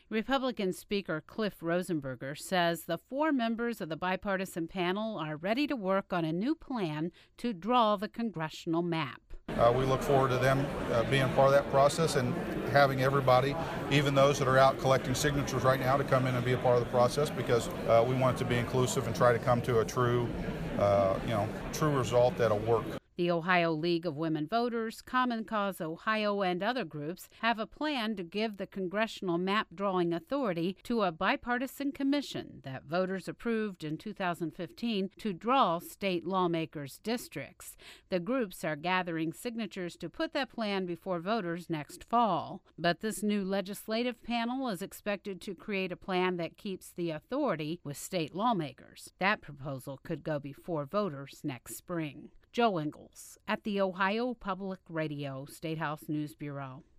Republican Speaker Cliff Rosenberger says the 4 members of the bipartisan panel are ready to work on a new plan to draw the congressional map. We look forward to them being part of that process and having everybody, even those that are out collecting signatures right now, to come in and be a part of the process, because we want it to be inclusive and try to come to a true result that'll work. The Ohio League of Women Voters, Common Cause Ohio, and other groups have a plan to give the congressional map drawing authority to a bipartisan commission that voters approved in 2015 to draw state lawmakers' districts. The groups are gathering signatures to put that plan before voters next fall. But this new legislative panel is expected to create a plan that keeps the authority with state lawmakers. That proposal could go before voters next spring. Joe Ingles at the Ohio Public Radio State House News Bureau.